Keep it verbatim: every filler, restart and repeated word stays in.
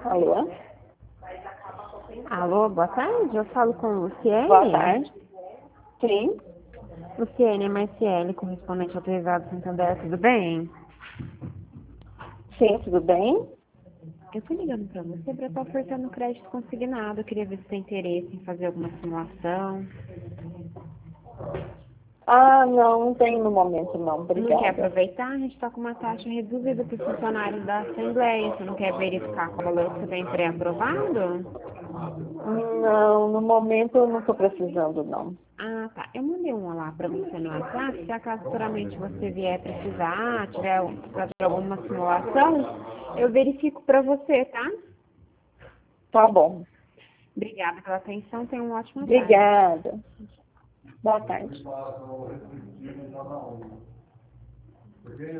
Alô? Alô, boa tarde. Eu falo com Luciene. Boa tarde. Sim, Luciene, é Marciele, correspondente autorizado Santander, tudo bem? sim, tudo bem? Eu tô ligando pra você pra estar ofertando crédito consignado. Eu queria ver se tem interesse em fazer alguma simulação. Ah, não, não tem no momento não, Não quer obrigada. aproveitar? A gente tá com uma taxa reduzida para os funcionários da Assembleia. Você não quer verificar qual valor que você tem pré-aprovado? Não, no momento eu não estou precisando não. Ah, tá. Eu mandei um lá pra você no WhatsApp. Se acaso futuramente você vier precisar, tiver fazer alguma simulação, eu verifico pra você, tá? Tá bom. Obrigada pela atenção. Tenha uma ótima tarde. Obrigada. Boa tarde.